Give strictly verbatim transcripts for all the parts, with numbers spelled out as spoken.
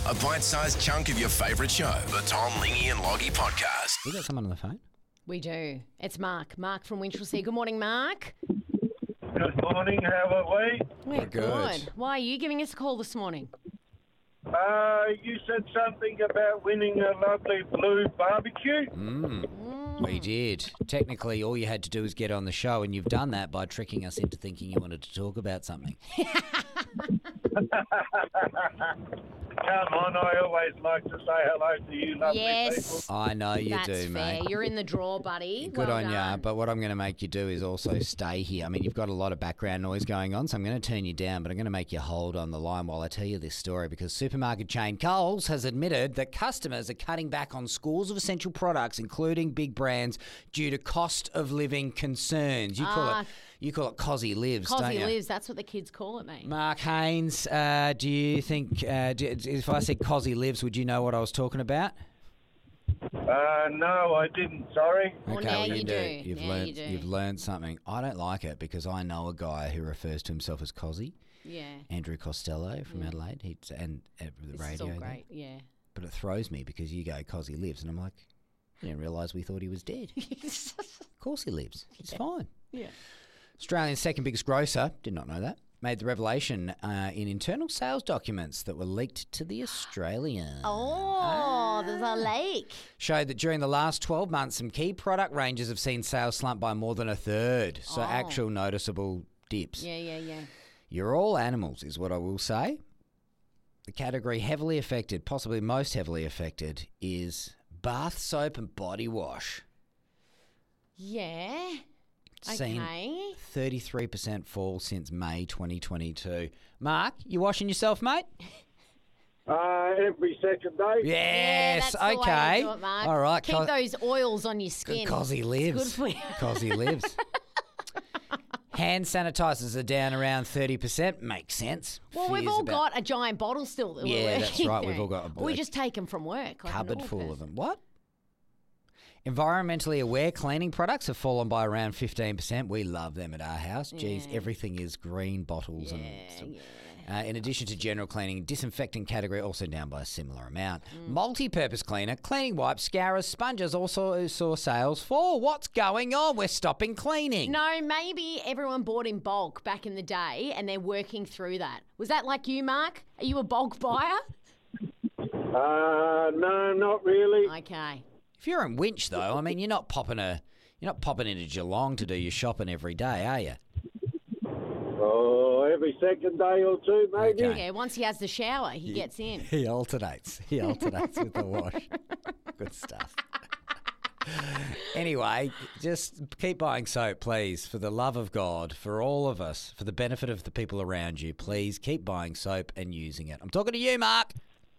A bite-sized chunk of your favourite show. The Tom, Lingy and Loggy Podcast. We got someone on the phone. We do. It's Mark. Mark from Winchelsea. Good morning, Mark. Good morning, how are we? We're good. Why are you giving us a call this morning? Uh, you said something about winning a lovely blue barbecue. Mm. We did. Technically, all you had to do was get on the show, and you've done that by tricking us into thinking you wanted to talk about something. Come on, I always like to say hello to you lovely Yes. people. I know you That's do, fair. mate. You're in the draw, buddy. Good well on ya, done. but what I'm going to make you do is also stay here. I mean, you've got a lot of background noise going on, so I'm going to turn you down, but I'm going to make you hold on the line while I tell you this story, because supermarket chain Coles has admitted that customers are cutting back on scores of essential products, including big brands, due to cost of living concerns. You call Ah. it you call it Cosy Lives, don't Cosy you? lives. That's what the kids call it, mate. Mark Haynes, uh, do you think, uh, do, if I said Cosy Lives, would you know what I was talking about? Uh, no, I didn't, sorry. Well, now you do. You've Now learned. you do. You've learned something. I don't like it because I know a guy who refers to himself as Cosy, Yeah. Andrew Costello from Adelaide, he and at the This radio. is all there. great. Yeah. But it throws me because you go Cosy Lives, and I'm like, I didn't realise we thought he was dead. Of course he lives. He's fine. Yeah. Australia's second biggest grocer, did not know that, made the revelation uh, in internal sales documents that were leaked to The Australian. Oh, there's a lake. Showed that during the last twelve months, some key product ranges have seen sales slump by more than a third. So Oh. actual noticeable dips. Yeah, yeah, yeah. You're all animals, is what I will say. The category heavily affected, possibly most heavily affected, is bath soap and body wash. Yeah. Seen Okay. thirty-three percent fall since May twenty twenty-two. Mark, you washing yourself, mate? Uh, every second day. Yeah, Yes, that's the way to okay. do it, Mark. All right, Keep Co- those oils on your skin. Cosy lives. Good for you. Cosy lives. Hand sanitizers are down around thirty percent. Makes sense. Well, we've Fears all about got a giant bottle still that Yeah, we're that's working right. We've through. all got a Or we bl- just take them from work. Like a cupboard normal full of person. them. What? Environmentally aware cleaning products have fallen by around fifteen percent. We love them at our house. Geez, Yeah. everything is green bottles. and Yeah, some- yeah. Uh, in addition to general cleaning, disinfecting category also down by a similar amount. Mm. Multi-purpose cleaner, cleaning wipes, scourers, sponges also saw sales fall. What's going on? We're stopping cleaning. No, maybe everyone bought in bulk back in the day and they're working through that. Was that like you, Mark? Are you a bulk buyer? Uh, no, not really. Okay. If you're in Winch though, I mean, you're not popping a, you're not popping into Geelong to do your shopping every day, are you? Oh, every second day or two, maybe. Okay. Yeah, once he has the shower, he gets in. He alternates. He alternates with the wash. Good stuff. Anyway, just keep buying soap, please, for the love of God, for all of us, for the benefit of the people around you. Please keep buying soap and using it. I'm talking to you, Mark.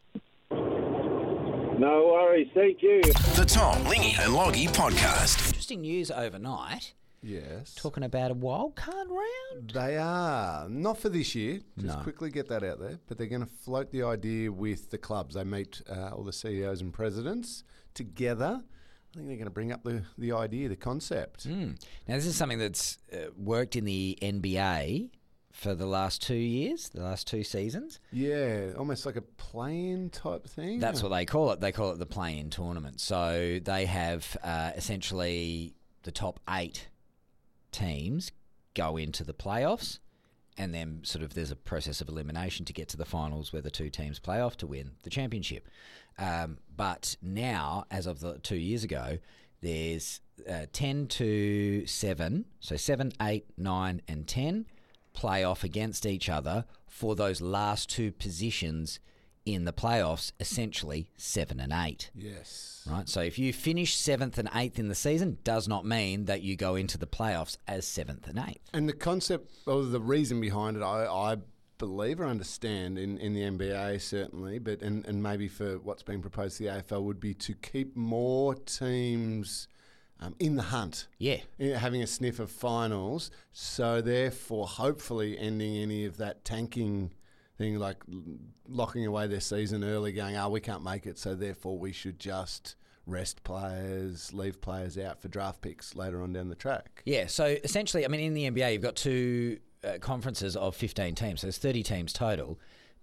No worries, thank you. The Tom, Lingy and Loggy Podcast. Interesting news overnight, Yes. talking about a wild card round. They are. Not for this year. Just No. quickly get that out there. But they're going to float the idea with the clubs. They meet uh, all the C E Os and presidents together. I think they're going to bring up the, the idea, the concept. Mm. Now, this is something that's uh, worked in the N B A for the last two years, the last two seasons. Yeah, almost like a play-in type thing. That's what they call it. They call it the play-in tournament. So they have uh, essentially the top eight teams go into the playoffs, and then sort of there's a process of elimination to get to the finals where the two teams play off to win the championship. Um, but now, as of the two years ago, there's uh, ten to seven, so seven, eight, nine, and ten play off against each other for those last two positions in the playoffs, essentially seven and eight. Yes. Right, so if you finish seventh and eighth in the season, does not mean that you go into the playoffs as seventh and eighth. And the concept, or the reason behind it, I, I believe or understand in, in the N B A certainly, but and, and maybe for what's being proposed to the A F L would be to keep more teams um, in the hunt. Yeah. You know, having a sniff of finals, so therefore hopefully ending any of that tanking thing, like l- locking away their season early, going, oh, we can't make it, so therefore we should just rest players, leave players out for draft picks later on down the track. Yeah, so essentially, I mean, in the N B A, you've got two uh, conferences of fifteen teams, so there's thirty teams total.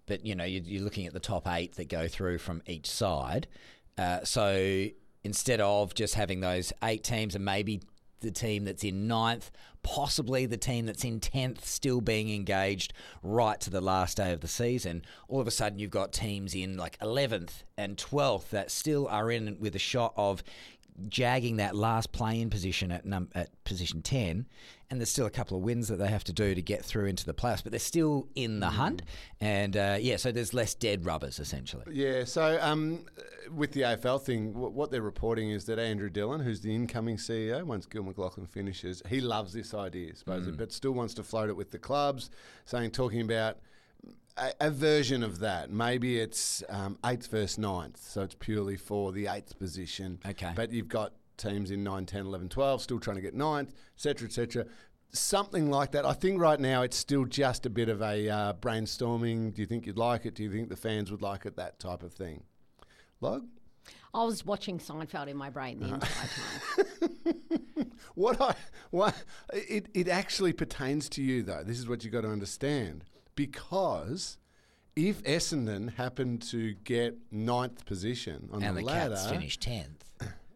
but, you know, you're, you're looking at the top eight that go through from each side. Uh, so instead of just having those eight teams and maybe the team that's in ninth, possibly the team that's in tenth still being engaged right to the last day of the season, all of a sudden you've got teams in like eleventh and twelfth that still are in with a shot of jagging that last play-in position at num- at position ten, and there's still a couple of wins that they have to do to get through into the playoffs, but they're still in the mm. hunt, and uh, yeah, so there's less dead rubbers essentially. Yeah, so um, with the A F L thing, w- what they're reporting is that Andrew Dillon, who's the incoming C E O, once Gil McLaughlin finishes, he loves this idea, supposedly, mm. but still wants to float it with the clubs, saying, talking about A, a version of that. Maybe it's um, eighth versus ninth, so it's purely for the eighth position. Okay. But you've got teams in nine, ten, eleven, twelve still trying to get ninth, et cetera, et cetera. Something like that. I think right now it's still just a bit of a uh, brainstorming. Do you think you'd like it? Do you think the fans would like it? That type of thing. Log? I was watching Seinfeld in my brain the entire time. what I what it it actually pertains to you though. This is what you got to understand. Because if Essendon happened to get ninth position on and the, the ladder, Cats finished tenth,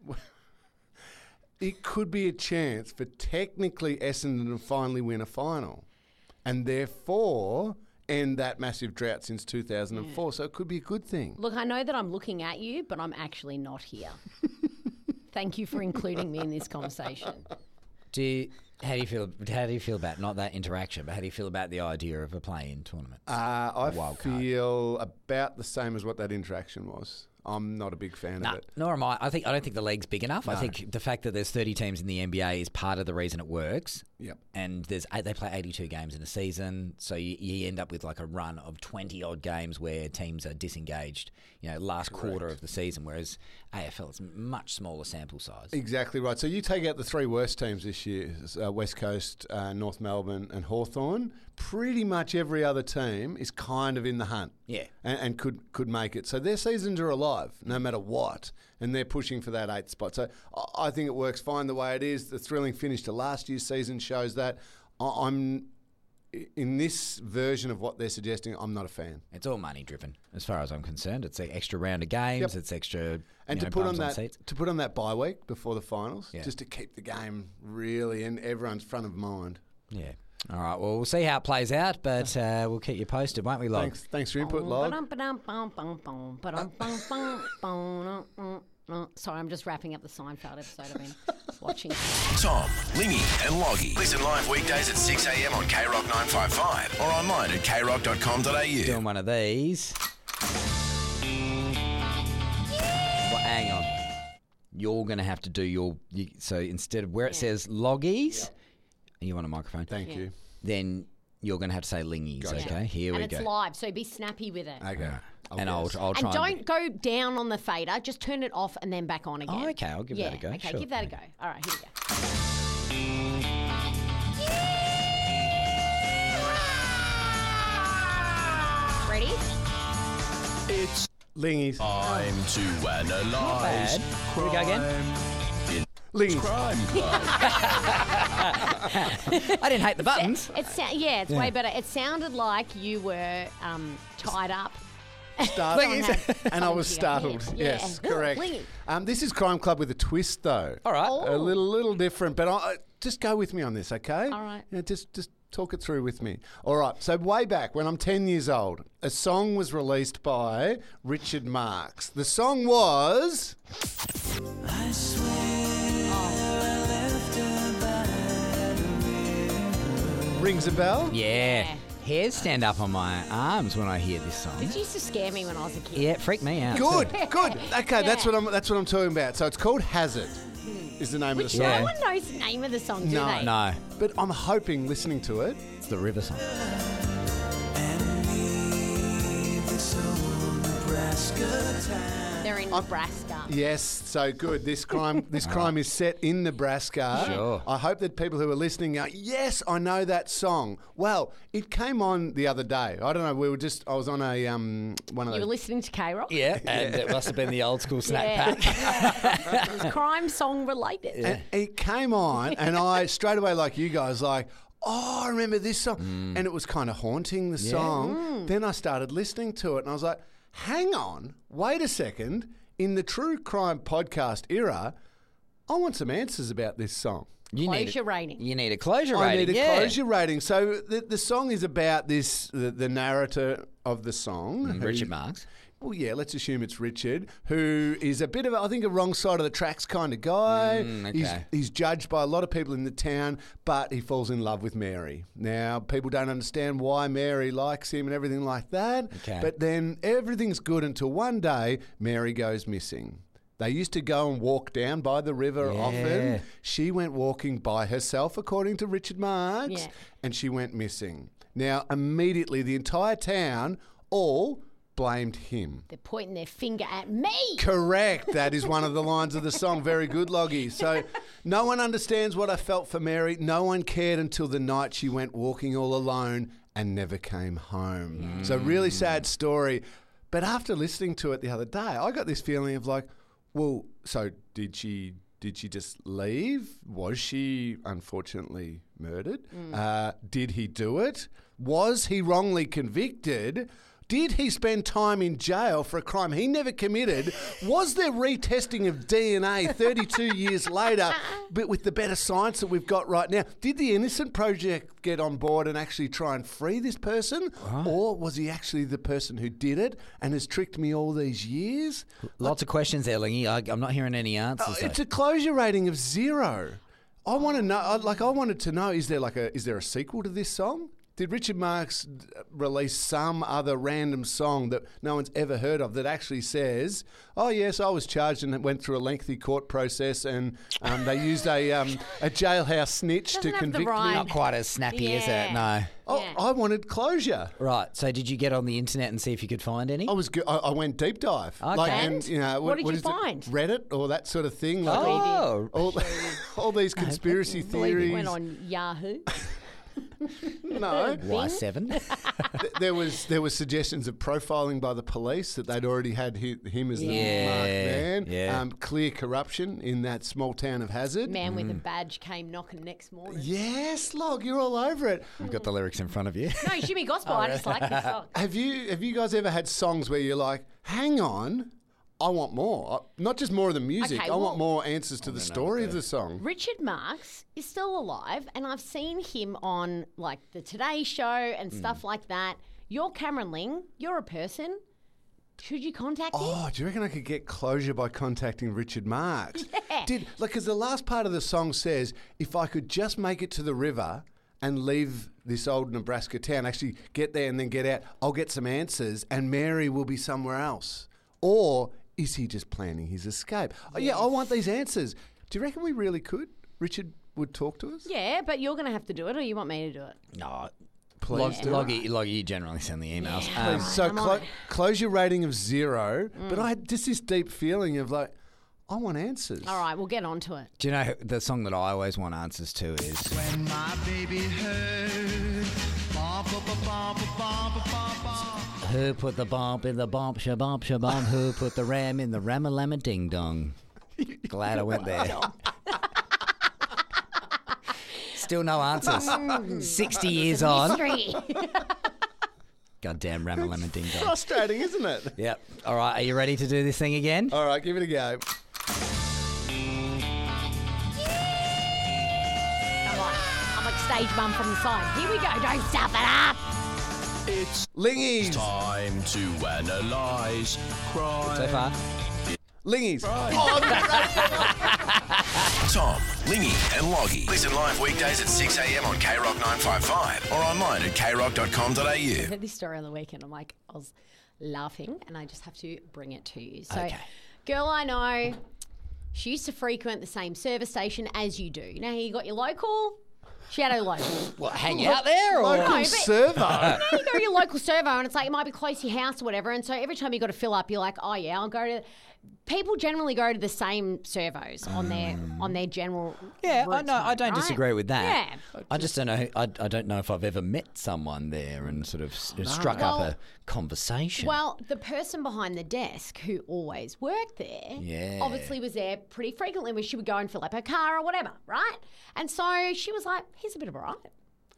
it could be a chance for technically Essendon to finally win a final, and therefore end that massive drought since two thousand four. Yeah. So it could be a good thing. Look, I know that I'm looking at you, but I'm actually not here. Thank you for including me in this conversation. Do you, how do you feel? How do you feel about not that interaction, but how do you feel about the idea of a play-in tournament? Uh, I feel about the same as what that interaction was. I'm not a big fan no, of it. Nor am I. I think I don't think the league's big enough. No. I think the fact that there's thirty teams in the N B A is part of the reason it works. Yep. And there's eight, they play eighty-two games in a season, so you, you end up with like a run of twenty odd games where teams are disengaged. You know, last Correct. quarter of the season, whereas A F L is much smaller sample size. Exactly right. So you take out the three worst teams this year: uh, West Coast, uh, North Melbourne, and Hawthorn. Pretty much every other team is kind of in the hunt. Yeah. And, and could could make it. So their seasons are alive, no matter what, and they're pushing for that eighth spot. So I, I think it works fine the way it is. The thrilling finish to last year's season shows that. I, I'm in this version of what they're suggesting, I'm not a fan. It's all money driven, as far as I'm concerned. It's an extra round of games. Yep. It's extra. And you to know, put on bums that seats. to put on that bye week before the finals, Yeah. just to keep the game really in everyone's front of mind. Yeah. All right. Well, we'll see how it plays out, but uh, we'll keep you posted, won't we, Log? Thanks. Thanks for your input, Log. Sorry, I'm just wrapping up the Seinfeld episode I've been watching. Tom, Lingy and Loggy. Listen live weekdays at six a.m. on K Rock nine fifty-five or online at k rock dot com dot a u. Doing one of these. Well, hang on. You're going to have to do your... You, so instead of where it Yeah. says Loggies... You want a microphone? Thank Yeah. you. Then you're going to have to say Lingies, Gotcha. okay? Here and we it's go. live, so be snappy with it. Okay. and I'll, guess. I'll try And don't go down on the fader. Just turn it off and then back on again. Oh, okay. I'll give yeah, that a go. Okay, Sure. give that a go. All right, here we go. Ready? It's Lingies. time to analyse bad. Here we go again. in Lingies. Crime Club. I didn't hate the buttons. It sa- yeah, it's way better. It sounded like you were um, tied up. Start- Someone had and I was something to startled. your head. Yes, Yeah. correct. Lingy. Um, this is Crime Club with a twist, though. All right. Oh. A little, little different, but I, just go with me on this, okay? All right. Yeah, just, just talk it through with me. All right. So way back when I'm ten years old, a song was released by Richard Marx. The song was. I swear I left her by the Rings a bell? Yeah. Yeah. Hairs stand up on my arms when I hear this song. It used to scare me when I was a kid. Yeah, it freaked me out. Good, good. Okay, that's Yeah. what I'm. That's what I'm talking about. So it's called Hazard. Is the name Which of the song? Yeah. no one knows the name of the song, do No. they? No, But I'm hoping, listening to it, it's the river song. They're in Nebraska. yes. So good. This crime, this crime is set in Nebraska. Sure. I hope that people who are listening go, yes, I know that song. Well, it came on the other day. I don't know. We were just. I was on a um one of You were those. listening to K-Rock? Yeah, and it must have been the old school snack Yeah. pack. It was crime song related. And it came on, and I straight away, like you guys, like oh, I remember this song. Mm. And it was kind of haunting, the song. Then I started listening to it and I was like, hang on, wait a second. In the true crime podcast era, I want some answers about this song. You Closure need a, rating. You need a closure I rating. need a yeah. closure rating. So the, the song is about this, the, the narrator of the song. who- Richard Marks. Well, yeah, let's assume it's Richard, who is a bit of, a, I think, a wrong side of the tracks kind of guy. Mm, He's, okay. he's judged by a lot of people in the town, but he falls in love with Mary. Now, people don't understand why Mary likes him and everything like that. Okay. But then everything's good until one day Mary goes missing. They used to go and walk down by the river Yeah. often. She went walking by herself, according to Richard Marks, Yeah. and she went missing. Now, immediately, the entire town all blamed him. They're pointing their finger at me. Correct. That is one of the lines of the song. Very good, Loggy. So no one understands what I felt for Mary. No one cared until the night she went walking all alone and never came home. So really sad story. But after listening to it the other day, I got this feeling of like, well, so did she did she just leave? Was she unfortunately murdered? Uh, did he do it? Was he wrongly convicted? Did he spend time in jail for a crime he never committed? Was there retesting of D N A thirty-two years later, but with the better science that we've got right now? Did the Innocent Project get on board and actually try and free this person? Or was he actually the person who did it and has tricked me all these years? Lots of questions there, Lingy. I, I'm not hearing any answers. Oh, though. it's a closure rating of zero. I want to know, I- like, I wanted to know, is there like a, is there a sequel to this song? Did Richard Marks release some other random song that no one's ever heard of that actually says, oh, yes, I was charged and went through a lengthy court process and um, they used a um, a jailhouse snitch Doesn't to have the convict rhyme. me? Not quite as snappy, is it? Yeah. No. Oh, Yeah. I wanted closure. Right. So did you get on the internet and see if you could find any? I was go- I, I went deep dive. Okay. And? you know, What did you is it? find? Reddit or that sort of thing. Like Oh. all, all these conspiracy Believe theories. it went on Yahoo. No. Y seven. Th- there was there was suggestions of profiling by the police that they'd already had hi- him as the Yeah, marked man. yeah. Um, clear corruption in that small town of Hazard. Man with a badge came knocking next morning. Yes, Log, you're all over it. You've got the lyrics in front of you. No, Shimmy Gospel. I just like this song. Have you have you guys ever had songs where you're like, hang on, I want more. I- Not just more of the music. Okay, I want well- more answers to the story of the song. Richard Marks is still alive, and I've seen him on like the Today Show and stuff like that. You're Cameron Ling. You're a person. Should you contact him? Oh, do you reckon I could get closure by contacting Richard Marks? Yeah. Did like because the last part of the song says, if I could just make it to the river and leave this old Nebraska town, actually get there and then get out, I'll get some answers, and Mary will be somewhere else. Or is he just planning his escape? Oh, yeah, I want these answers. Do you reckon we really could? Richard would talk to us? Yeah, but you're going to have to do it, or you want me to do it? No. Please Log, do it. Loggy, Loggy, you generally send the emails. Yeah. Um, Please. So I'm clo- on it. close your rating of zero, but Mm. I had just this deep feeling of like, I want answers. All right, we'll get on to it. do you know the song that I always want answers to is When my baby heard bum, bum, bum, bum, bum, bum, bum, bum. Who put the bump in the bump shabump shabump? Who put the ram in the ramalama ding dong? Glad I went there. Still no answers. Sixty years on. Mystery. Goddamn ramalama ding dong. Frustrating, isn't it? Yep. All right. Are you ready to do this thing again? All right, give it a go. Come on. I'm like stage mum from the side. Here we go. Don't stuff it up. It's Lingies. time to analyse crime. So far. Lingies. Tom, Lingy and Loggy. Listen live weekdays at six a.m. on K Rock nine five five or online at k rock dot com dot a I u. heard this story on the weekend. I'm like, I was laughing, and I just have to bring it to you. So, Okay. girl I know, she used to frequent the same service station as you do. Now, you got your local. She had her local. What, hang out there? Or? Local No, but- servo. Now you go to your local servo, and it's like it might be close to your house or whatever. And so every time you got to fill up, you're like, oh yeah, I'll go to. People generally go to the same servos on their on their general. Yeah, I routes know. I home, don't right? disagree with that. Yeah. I just don't know. I, I don't know if I've ever met someone there and sort of s- struck up Well- a conversation. Well, the person behind the desk who always worked there, Yeah. obviously was there pretty frequently when she would go and fill up her car or whatever, right? And so she was like, here's a bit of a ride.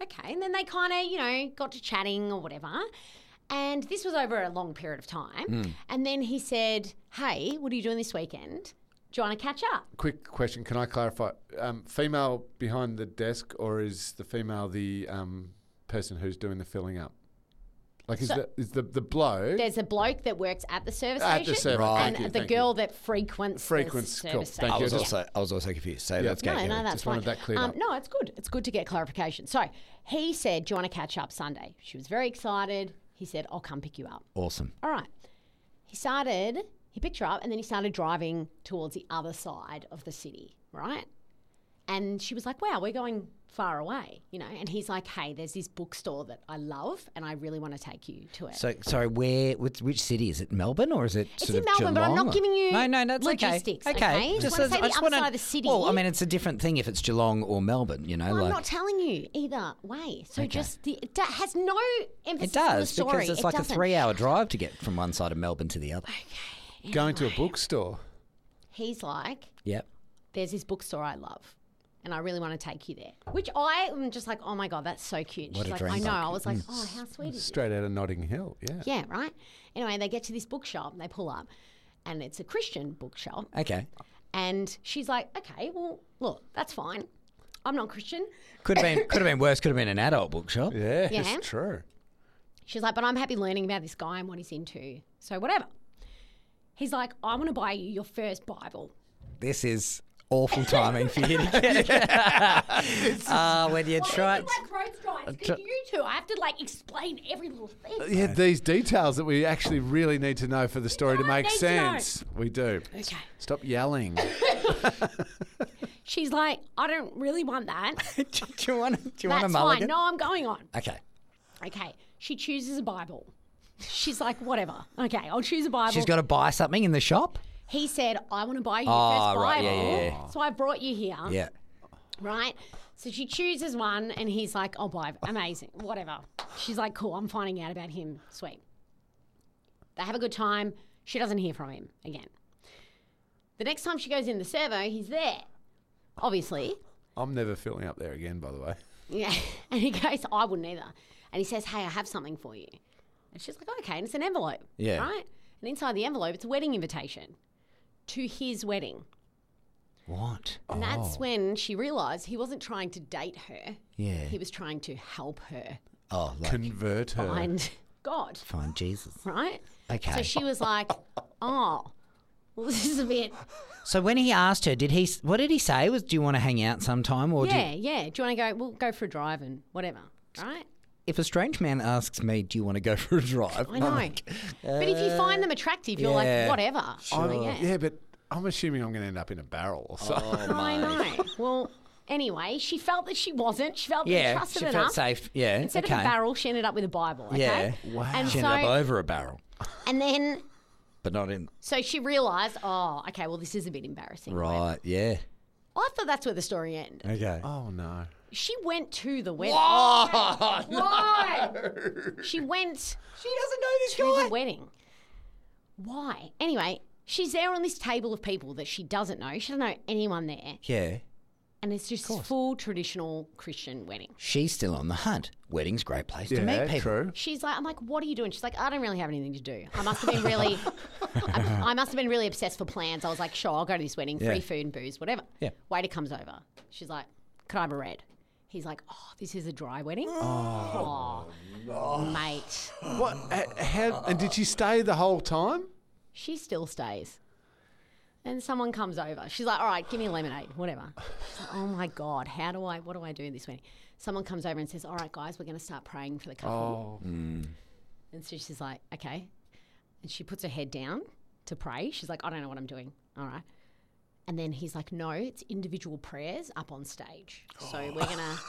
okay. And then they kind of, you know, got to chatting or whatever. And this was over a long period of time. Mm. And then he said, hey, what are you doing this weekend? Do you want to catch up? Quick question. Can I clarify? Um, female behind the desk, or is the female the um, person who's doing the filling up? Like, is, So- the, is the, the bloke... There's a bloke that works at the service At the station. service, Right. And thank you, the thank girl you. that frequents, Frequents, the cool. service Thank I station. was you. Yeah. also I was also confused. So Yeah. let's go. No, no, Kerry. that's Just fine. wanted that cleared um, up. No, it's good. It's good to get clarification. So he said, do you want to catch up Sunday? She was very excited. He said, I'll come pick you up. Awesome. All right. He started, he picked her up and then he started driving towards the other side of the city, right? And she was like, wow, we're going far away, you know? And he's like, hey, there's this bookstore that I love and I really want to take you to it. So sorry, where? Which, which city is it? Melbourne or is it? It's sort in of Melbourne, but I'm Geelong not or- giving you no, no, that's logistics, okay. okay? Just wanna as- say the just other wanna- side of the city. Well, I mean, it's a different thing if it's Geelong or Melbourne. You know, Well, I'm like not telling you either way. So just, the, it do- has no emphasis it on the does story. because it's It like doesn't. a three-hour drive to get from one side of Melbourne to the other. Going to a bookstore. He's like, Yep. there's this bookstore I love. And I really want to take you there. Which I am just like, oh my God, that's so cute. What She's a like, dream. I know. I was like, oh, how sweet is it? Straight out of Notting Hill, yeah. Yeah, right? Anyway, they get to this bookshop and they pull up. And it's a Christian bookshop. Okay. And she's like, okay, well, look, that's fine. I'm not Christian. Could have been. Could have been worse. Could have been an adult bookshop. Yeah, Yeah. it's true. She's like, but I'm happy learning about this guy and what he's into. So whatever. He's like, I want to buy you your first Bible. This is awful timing for you. uh, when you try. Like road strikes, 'cause you two, I have to like explain every little thing. Yeah, these details that we actually really need to know for the story to I make need to know. sense. We do. Okay. Stop yelling. She's like, I don't really want that. do you want? Do you want a That's mulligan? fine. No, I'm going on. Okay. Okay. She chooses a Bible. She's like, whatever. Okay, I'll choose a Bible. She's got to buy something in the shop. He said, I want to buy you your Oh, first right, Bible. yeah, yeah, yeah. So I brought you here. Yeah. Right? So she chooses one and he's like, I'll buy it. Amazing. Whatever. She's like, cool, I'm finding out about him. Sweet. They have a good time. She doesn't hear from him again. The next time she goes in the servo, he's there. Obviously. I'm never filling up there again, by the way. Yeah. And he goes, I wouldn't either. And he says, hey, I have something for you. And she's like, okay. And it's an envelope. Yeah. Right? And inside the envelope, it's a wedding invitation to his wedding. What? And that's when she realised he wasn't trying to date her. Yeah. He was trying to help her Oh, like Convert her. find God, find Jesus. right? Okay. So she was like, oh, well, this is a bit... So when he asked her, did he? What did he say? Was do you want to hang out sometime, or Yeah, do, yeah. Do you want to go? We'll go for a drive and whatever, right? if a strange man asks me, do you want to go for a drive? I know. I'm like, but if you find them attractive, you're yeah, like, whatever. I'm- yeah. yeah, but I'm assuming I'm going to end up in a barrel or something. I know. Well, anyway, she felt that she wasn't. She felt that yeah, she trusted she enough. felt safe. Yeah, Instead okay. of a barrel, she ended up with a Bible. Okay? Yeah. Wow. And She so, ended up over a barrel, and then, but not in. so she realised, oh, okay, well, this is a bit embarrassing. Right. Yeah. I thought that's where the story ended. Okay. Oh, no. She went to the wedding. Oh, Why? She went She doesn't know this to the wedding. Why? Anyway, she's there on this table of people that she doesn't know. She doesn't know anyone there. Yeah. And it's just full traditional Christian wedding. She's still on the hunt. Wedding's a great place to Yeah, meet people. true. She's like, I'm like, what are you doing? She's like, I don't really have anything to do. I must have been really, I, I must have been really obsessed for plans. I was like, sure, I'll go to this wedding, free Yeah. food and booze, whatever. Yeah. Waiter comes over. She's like, could I have a red? He's like, oh, this is a dry wedding? Oh, mate. What? h- How, and did she stay the whole time? She still stays. And someone comes over. She's like, all right, give me a lemonade, whatever. She's like, oh my God, how do I, what do I do this wedding? Someone comes over and says, all right, guys, we're going to start praying for the couple. Oh. And so she's like, okay. And she puts her head down to pray. She's like, I don't know what I'm doing. All right. And then he's like, no, it's individual prayers up on stage. So we're going to,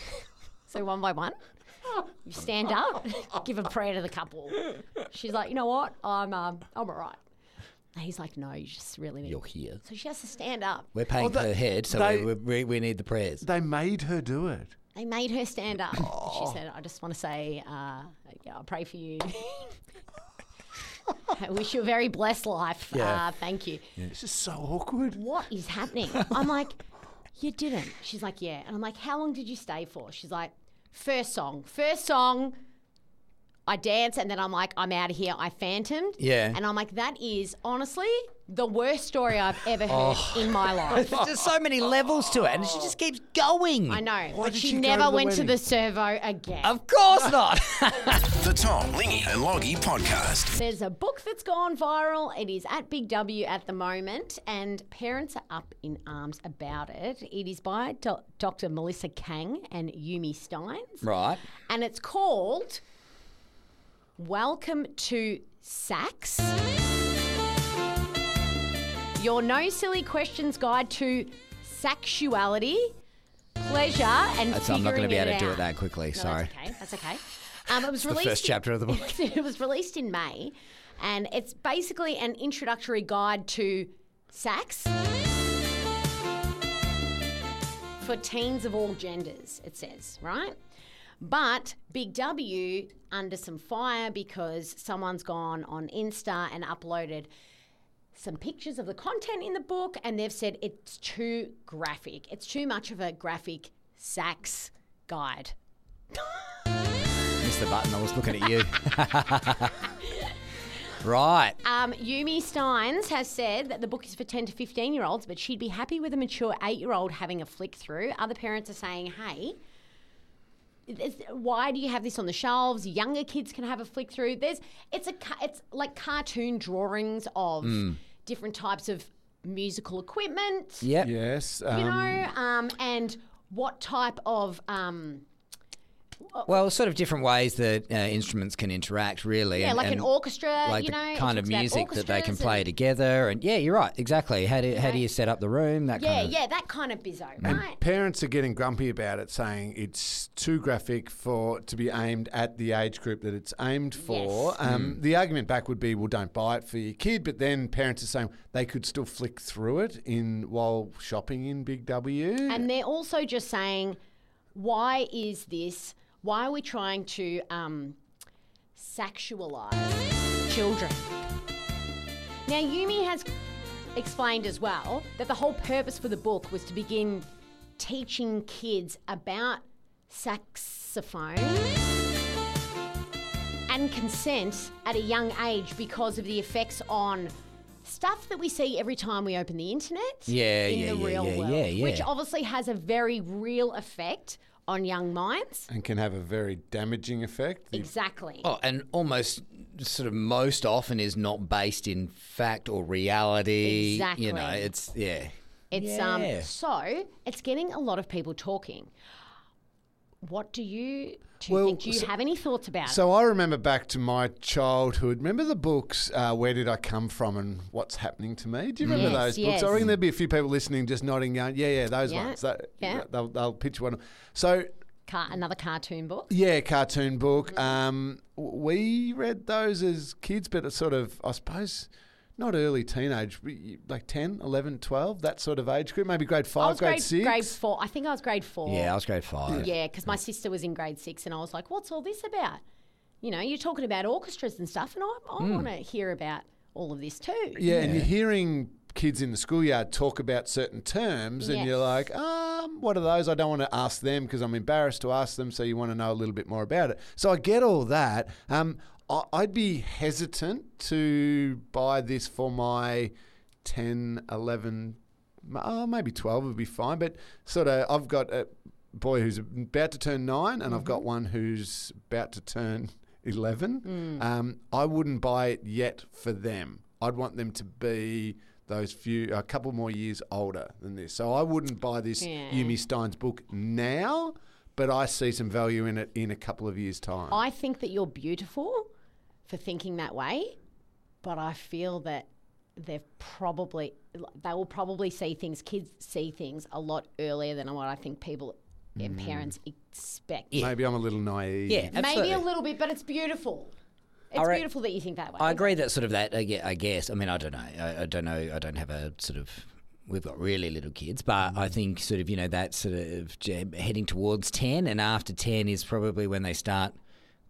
so one by one, you stand up, give a prayer to the couple. She's like, you know what? I'm, um, I'm all right. And he's like, no, you just really need. You're here. So she has to stand up. We're paying Well, per they- head, so they- we, we, we need the prayers. They made her do it. They made her stand up. She said, I just want to say, uh, yeah, I'll pray for you. I wish you a very blessed life. Yeah. Uh, thank you. This is so awkward. What is happening? I'm like, you didn't. She's like, yeah. And I'm like, how long did you stay for? She's like, First song. First song, I dance and then I'm like, I'm out of here. I phantomed. Yeah. And I'm like, that is honestly the worst story I've ever heard in my life. There's just so many levels to it, and she just keeps going. I know, but did she, she go never to the went to wedding? the servo again. Of course not. The Tom, Lingy and Loggy Podcast. There's a book that's gone viral. It is at Big W at the moment, and parents are up in arms about it. It is by Do- Doctor Melissa Kang and Yumi Steins. Right. And it's called Welcome to Sax. Your No Silly Questions Guide to Sexuality, Pleasure, and That's, I'm not going to be Figuring able to do out. it that quickly. No, Sorry. That's okay. That's okay. Um, it was The released first chapter of the book. it was released in May, and it's basically an introductory guide to sax for teens of all genders, it says, right? But Big W under some fire because someone's gone on Insta and uploaded some pictures of the content in the book, and they've said it's too graphic. It's too much of a graphic sax guide. Missed the button. I was looking at you. Right. Um, Yumi Steins has said that the book is for ten to fifteen year olds, but she'd be happy with a mature eight year old having a flick through. Other parents are saying, hey, it's- why do you have this on the shelves? Younger kids can have a flick through. There's, it's a, ca- it's like cartoon drawings of different types of musical equipment. Yep. Yes. You Um, know, um, and what type of um, Well, sort of different ways that uh, instruments can interact, really. yeah, and, like an and orchestra. like you the know, it kind of talks about music that they can orchestras play and- together. And yeah, you're right. Exactly. How do how do you set up the room? That Yeah, kind of. yeah, that kind of bizzo, And right? parents are getting grumpy about it, saying it's too graphic for to be aimed at the age group that it's aimed for. Yes. Um, The argument back would be, well, don't buy it for your kid. But then parents are saying they could still flick through it in while shopping in Big W. And they're also just saying, why is this? Why are we trying to um, sexualize children? Now, Yumi has explained as well that the whole purpose for the book was to begin teaching kids about saxophone and consent at a young age because of the effects on stuff that we see every time we open the internet Yeah, in yeah, the yeah, real yeah, world, yeah, yeah. which obviously has a very real effect on young minds. and can have a very damaging effect. If- Exactly. Oh, and almost sort of most often is not based in fact or reality. Exactly. You know, it's yeah. It's Yeah. um so it's getting a lot of people talking. What do you do you Well, think? Do you so- have any thoughts about So I remember back to my childhood. Remember the books, uh, Where Did I Come From and What's Happening to Me? Do you remember Yes, those yes. books? I reckon there'd be a few people listening just nodding, going, yeah, yeah, those Yeah, ones. That, yeah. They'll, they'll pitch one. So, it? Car- another cartoon book? yeah, cartoon book. Mm-hmm. Um, we read those as kids, but it's sort of, I suppose, not early teenage, like ten, eleven, twelve, that sort of age group, maybe grade I five, was grade, grade, six. grade four. I think I was grade four. Yeah, I was grade five. Yeah, because my sister was in grade six, and I was like, "What's all this about?" You know, you're talking about orchestras and stuff, and I, I want to hear about all of this too. Hmm. Yeah, and you're hearing kids in the schoolyard talk about certain terms, and Yes. you're like, um, what are those? I don't want to ask them because I'm embarrassed to ask them, so you want to know a little bit more about it. So I get all that. Um, I- I'd be hesitant to buy this for my ten, eleven, oh, maybe twelve would be fine, but sort of I've got a boy who's about to turn nine, and I've got one who's about to turn eleven. Um, I wouldn't buy it yet for them. I'd want them to be those few, a couple more years older than this. So I wouldn't buy this Yeah. Yumi Stein's book now, but I see some value in it in a couple of years' time. I think that you're beautiful for thinking that way, but I feel that they've probably they will probably see things. Kids see things a lot earlier than what I think people and parents expect. Maybe I'm a little naive. Yeah, absolutely. Maybe a little bit, but it's beautiful. It's I re- beautiful that you think that way. I agree that sort of that. I gue- I guess. I mean, I don't know. I, I don't know. I don't have a sort of. We've got really little kids, but I think sort of you know that sort of j- heading towards ten, and after ten is probably when they start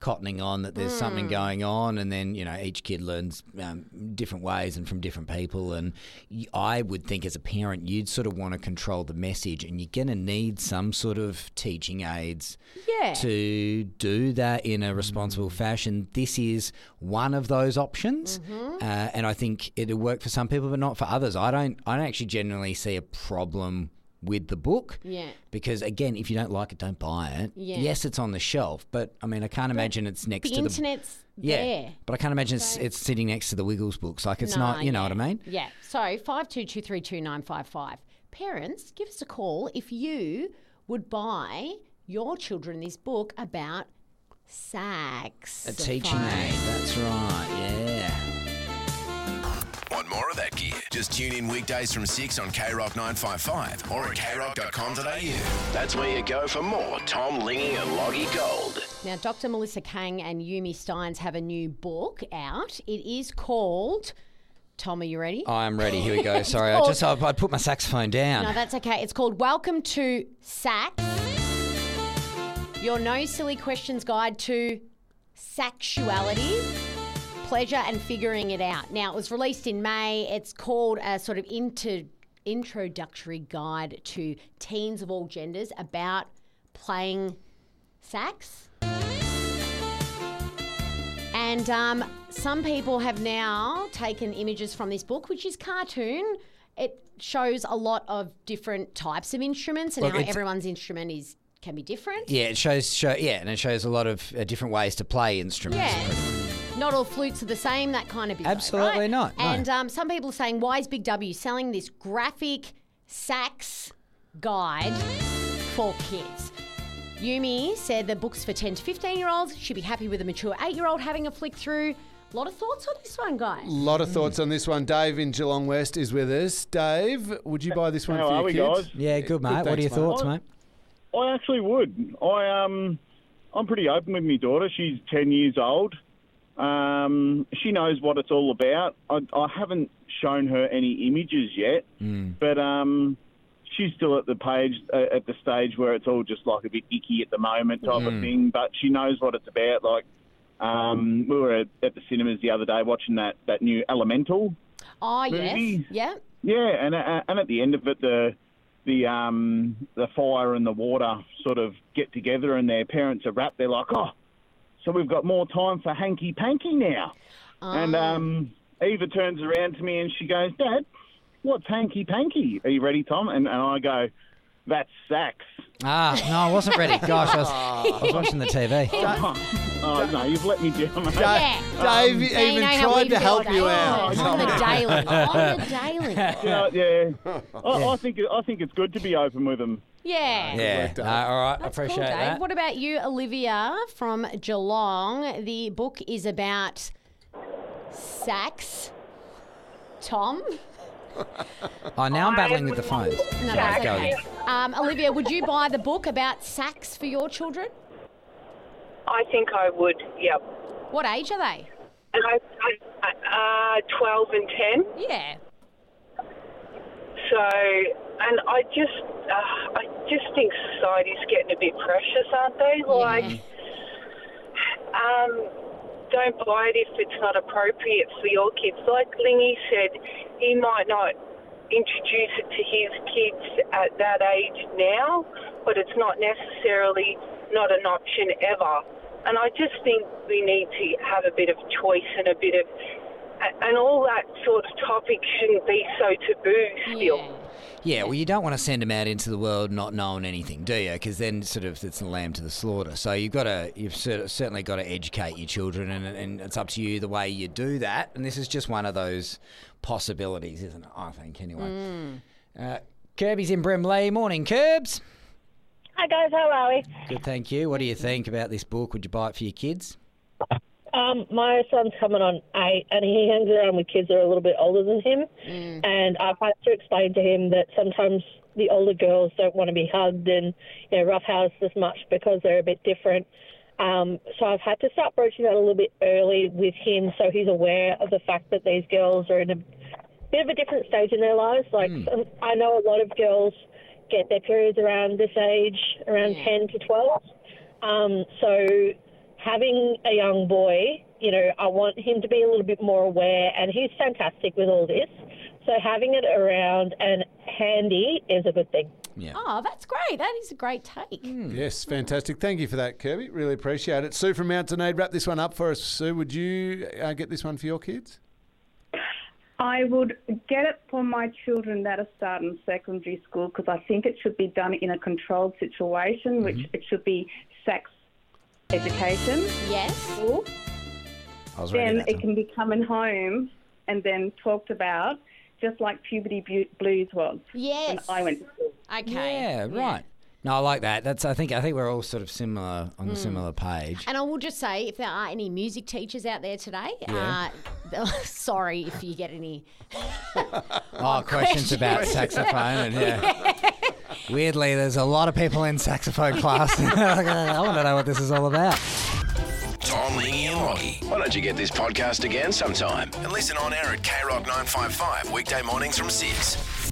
cottoning on that there's Mm. something going on, and then, you know, each kid learns um, different ways and from different people. And y- I would think as a parent, you'd sort of want to control the message, and you're going to need some sort of teaching aids Yeah. to do that in a responsible fashion. This is one of those options, Mm-hmm. uh, and I think it'll work for some people, but not for others. I don't. I don't actually generally see a problem with the book. Yeah. Because again, if you don't like it, don't buy it. Yeah. Yes, it's on the shelf, but I mean, I can't imagine it's next The to the internet's yeah. there. But I can't imagine it's, it's sitting next to the Wiggles books. Like it's Nah, not. You know yeah. what I mean? Yeah. So five two two three two nine five five. Parents, give us a call if you would buy your children this book about sex. A teaching aid. That's right. Yeah. Want more of that gear? Just tune in weekdays from six on K Rock nine five five or at k rock dot com dot a u. That's where you go for more Tom, Lingy and Loggy Gold. Now, Doctor Melissa Kang and Yumi Steins have a new book out. It is called. Tom, are you ready? I am ready. Here we go. Sorry, I called- just I, I put my saxophone down. No, that's okay. It's called Welcome to Sax. Your No Silly Questions Guide to Sexuality, Pleasure and Figuring It Out. Now, it was released in May. It's called a sort of inter- introductory guide to teens of all genders about playing sax. And um, some people have now taken images from this book, which is cartoon. It shows a lot of different types of instruments and Look, how it's- everyone's instrument is can be different. Yeah, it shows. Show, yeah, and it shows a lot of uh, different ways to play instruments. Yeah. Not all flutes are the same, that kind of business. Absolutely right? not, no. And um, some people are saying, why is Big W selling this graphic sax guide for kids? Yumi said the book's for ten to fifteen year olds. She'd be happy with a mature eight year old having a flick through. A lot of thoughts on this one, guys. A lot of thoughts on this one. Dave in Geelong West is with us. Dave, would you buy this one How for are your we, kids? guys? Yeah, good, mate. what are thanks, your mate. thoughts, mate? I actually would. I um, I'm pretty open with my daughter. She's ten years old. Um, she knows what it's all about. I, I haven't shown her any images yet, but um, she's still at the page uh, at the stage where it's all just like a bit icky at the moment type of thing. But she knows what it's about. Like um, we were at, at the cinemas the other day watching that, that new Elemental. Oh, yes. Movie. Yeah. Yeah, and uh, and at the end of it, the the um the fire and the water sort of get together, and their parents are wrapped. They're like, oh, so we've got more time for hanky panky now. And um, Eva turns around to me and she goes, Dad, what's hanky panky? Are you ready, Tom? And, and I go, that's sax. Ah, no, I wasn't ready. Gosh, I was, I was watching the T V. Oh no, you've let me down. mate. Yeah. Dave Now you even know how tried we to feel, help Dave. you Oh, out. on the daily. On the daily. Yeah, yeah. I, I think I think it's good to be open with them. Yeah. Yeah. worked out. No, all right, I That's appreciate cool, Dave. that. What about you, Olivia from Geelong? The book is about sax. Tom? Oh, now I'm battling with the phones. No, Sorry, that's go okay. again. Um, Olivia, would you buy the book about sax for your children? I think I would, yep. What age are they? And I, I, uh, twelve and ten. Yeah. So, and I just, uh, I just think society's getting a bit precious, aren't they? Like, um, don't buy it if it's not appropriate for your kids. Like Lingy said, he might not introduce it to his kids at that age now, but it's not necessarily not an option ever. And I just think we need to have a bit of choice and a bit of, and all that sort of topic shouldn't be so taboo still. Yeah. Yeah, well, you don't want to send them out into the world not knowing anything, do you? Because then sort of it's the lamb to the slaughter. So you've got to, you've cer- certainly got to educate your children, and, and it's up to you the way you do that. And this is just one of those possibilities, isn't it? I think, anyway. Uh, Kirby's in Brimley. Morning, Kirbs. Hi guys, how are we? Good, thank you. What do you think about this book? Would you buy it for your kids? Um, my son's coming on eight, and he hangs around with kids that are a little bit older than him. And I've had to explain to him that sometimes the older girls don't want to be hugged and, you know, roughhoused as much because they're a bit different. Um, so I've had to start broaching that a little bit early with him, so he's aware of the fact that these girls are in a bit of a different stage in their lives. Like um, I know a lot of girls get their periods around this age, around Yeah. ten to twelve. Um, so having a young boy, you know, I want him to be a little bit more aware, and he's fantastic with all this. So having it around and handy is a good thing. Yeah. Oh, that's great. That is a great take. Yes, fantastic. Thank you for that, Kirby. Really appreciate it. Sue from Mount Dunedin, wrap this one up for us. Sue, would you uh, get this one for your kids? I would get it for my children that are starting secondary school because I think it should be done in a controlled situation, Mm-hmm. which it should be sex education. Yes. I was ready Then that it time. can be coming home and then talked about, just like puberty bu- blues was Yes. when I went to school. Okay. Yeah, right. No, I like that. That's. I think. I think we're all sort of similar on Mm. the similar page. And I will just say, if there are any music teachers out there today, Yeah. uh, sorry if you get any. Oh, questions about saxophone and yeah. Weirdly, there's a lot of people in saxophone class. I want to know what this is all about. Tom, Lingy and Lockie. Why don't you get this podcast again sometime and listen on air at K Rock nine five five weekday mornings from six.